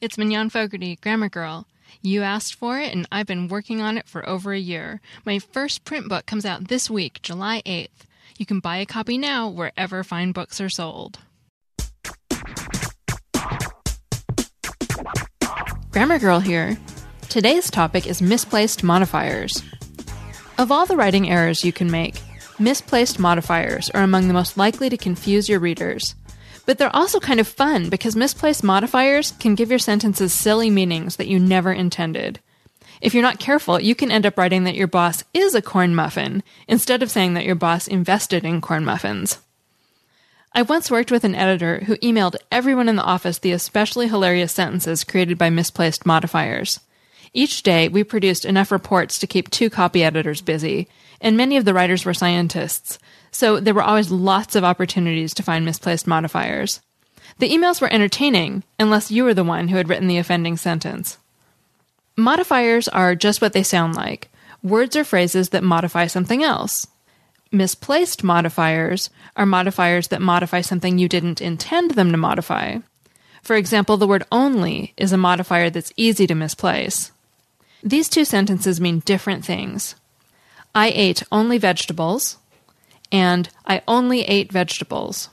It's Mignon Fogarty, Grammar Girl. You asked for it, and I've been working on it for over a year. My first print book comes out this week, July 8th. You can buy a copy now wherever fine books are sold. Grammar Girl here. Today's topic is misplaced modifiers. Of all the writing errors you can make, misplaced modifiers are among the most likely to confuse your readers. But they're also kind of fun because misplaced modifiers can give your sentences silly meanings that you never intended. If you're not careful, you can end up writing that your boss is a corn muffin instead of saying that your boss invested in corn muffins. I once worked with an editor who emailed everyone in the office the especially hilarious sentences created by misplaced modifiers. Each day, we produced enough reports to keep 2 copy editors busy, and many of the writers were scientists, so there were always lots of opportunities to find misplaced modifiers. The emails were entertaining, unless you were the one who had written the offending sentence. Modifiers are just what they sound like, words or phrases that modify something else. Misplaced modifiers are modifiers that modify something you didn't intend them to modify. For example, the word only is a modifier that's easy to misplace. These 2 sentences mean different things. I ate only vegetables, and I only ate vegetables.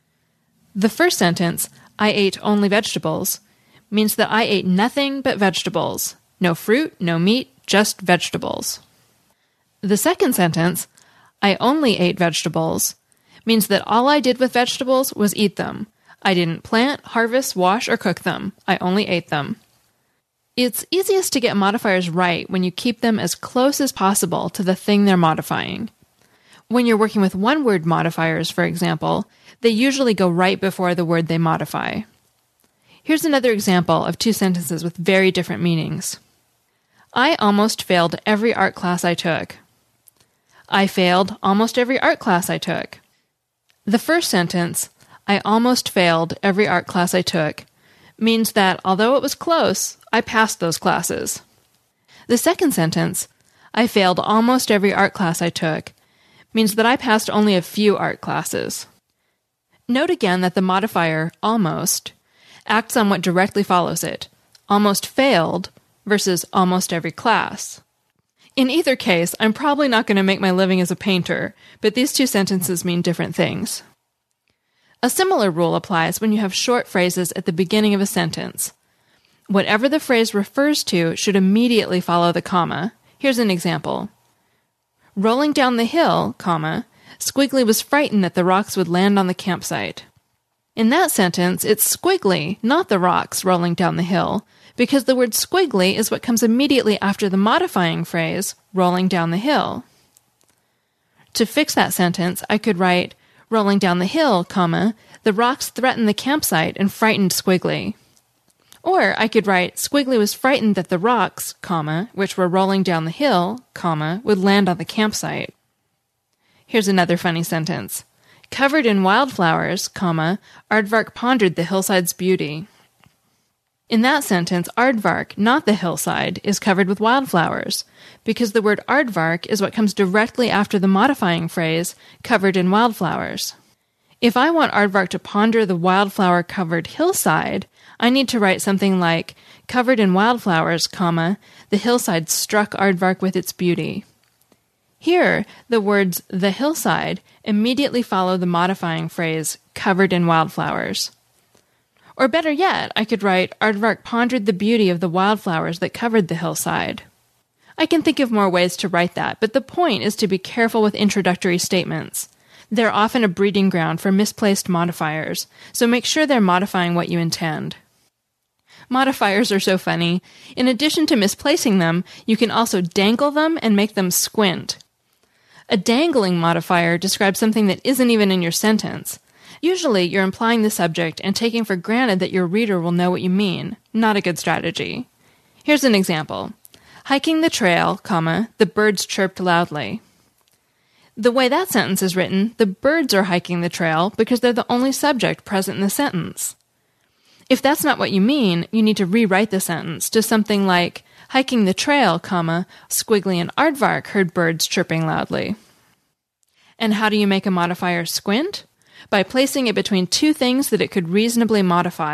The first sentence, I ate only vegetables, means that I ate nothing but vegetables. No fruit, no meat, just vegetables. The second sentence, I only ate vegetables, means that all I did with vegetables was eat them. I didn't plant, harvest, wash, or cook them. I only ate them. It's easiest to get modifiers right when you keep them as close as possible to the thing they're modifying. When you're working with one-word modifiers, for example, they usually go right before the word they modify. Here's another example of 2 sentences with very different meanings. I almost failed every art class I took. I failed almost every art class I took. The first sentence, I almost failed every art class I took, means that although it was close, I passed those classes. The second sentence, I failed almost every art class I took, means that I passed only a few art classes. Note again that the modifier, almost, acts on what directly follows it, almost failed versus almost every class. In either case, I'm probably not going to make my living as a painter, but these 2 sentences mean different things. A similar rule applies when you have short phrases at the beginning of a sentence. Whatever the phrase refers to should immediately follow the comma. Here's an example. Rolling down the hill, comma, Squiggly was frightened that the rocks would land on the campsite. In that sentence, it's Squiggly, not the rocks, rolling down the hill, because the word squiggly is what comes immediately after the modifying phrase, rolling down the hill. To fix that sentence, I could write, rolling down the hill, comma, the rocks threatened the campsite and frightened Squiggly. Or I could write, Squiggly was frightened that the rocks, comma, which were rolling down the hill, comma, would land on the campsite. Here's another funny sentence. Covered in wildflowers, comma, Aardvark pondered the hillside's beauty. In that sentence, Aardvark, not the hillside, is covered with wildflowers, because the word Aardvark is what comes directly after the modifying phrase, covered in wildflowers. If I want Aardvark to ponder the wildflower-covered hillside, I need to write something like, covered in wildflowers, comma, the hillside struck Aardvark with its beauty. Here, the words the hillside immediately follow the modifying phrase, covered in wildflowers. Or better yet, I could write, Aardvark pondered the beauty of the wildflowers that covered the hillside. I can think of more ways to write that, but the point is to be careful with introductory statements. They're often a breeding ground for misplaced modifiers, so make sure they're modifying what you intend. Modifiers are so funny. In addition to misplacing them, you can also dangle them and make them squint. A dangling modifier describes something that isn't even in your sentence. Usually, you're implying the subject and taking for granted that your reader will know what you mean. Not a good strategy. Here's an example. Hiking the trail, comma, the birds chirped loudly. The way that sentence is written, the birds are hiking the trail because they're the only subject present in the sentence. If that's not what you mean, you need to rewrite the sentence to something like, hiking the trail, comma, Squiggly and Aardvark heard birds chirping loudly. And how do you make a modifier squint? By placing it between 2 things that it could reasonably modify.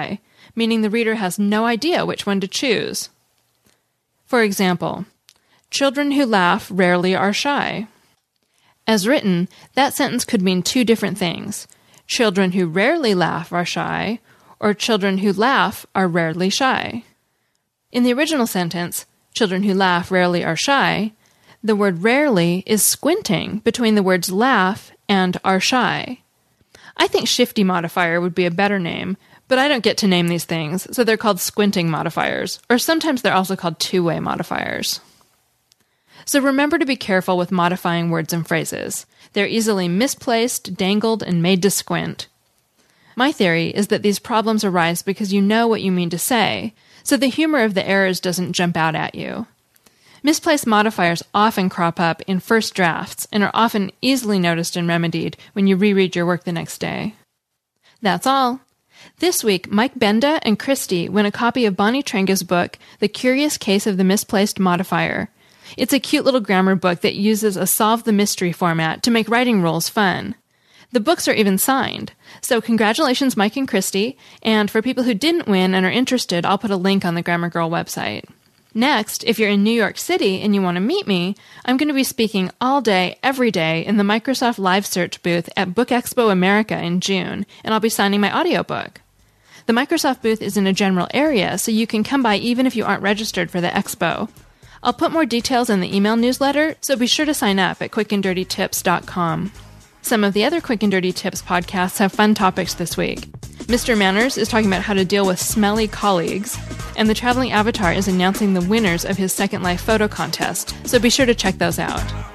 meaning the reader has no idea which one to choose. For example, children who laugh rarely are shy. As written, that sentence could mean two different things. Children who rarely laugh are shy, or children who laugh are rarely shy. In the original sentence, children who laugh rarely are shy, the word rarely is squinting between the words laugh and are shy. I think shifty modifier would be a better name, but I don't get to name these things, so they're called squinting modifiers, or sometimes they're also called two-way modifiers. So remember to be careful with modifying words and phrases. They're easily misplaced, dangled, and made to squint. My theory is that these problems arise because you know what you mean to say, so the humor of the errors doesn't jump out at you. Misplaced modifiers often crop up in first drafts and are often easily noticed and remedied when you reread your work the next day. That's all. This week, Mike Benda and Christy win a copy of Bonnie Trenga's book, The Curious Case of the Misplaced Modifier. It's a cute little grammar book that uses a solve the mystery format to make writing rules fun. The books are even signed. So congratulations, Mike and Christy, and for people who didn't win and are interested, I'll put a link on the Grammar Girl website. Next, if you're in New York City and you want to meet me, I'm going to be speaking all day, every day in the Microsoft Live Search booth at Book Expo America in June, and I'll be signing my audiobook. The Microsoft booth is in a general area, so you can come by even if you aren't registered for the expo. I'll put more details in the email newsletter, so be sure to sign up at quickanddirtytips.com. Some of the other Quick and Dirty Tips podcasts have fun topics this week. Mr. Manners is talking about how to deal with smelly colleagues, and the Traveling Avatar is announcing the winners of his Second Life photo contest, so be sure to check those out.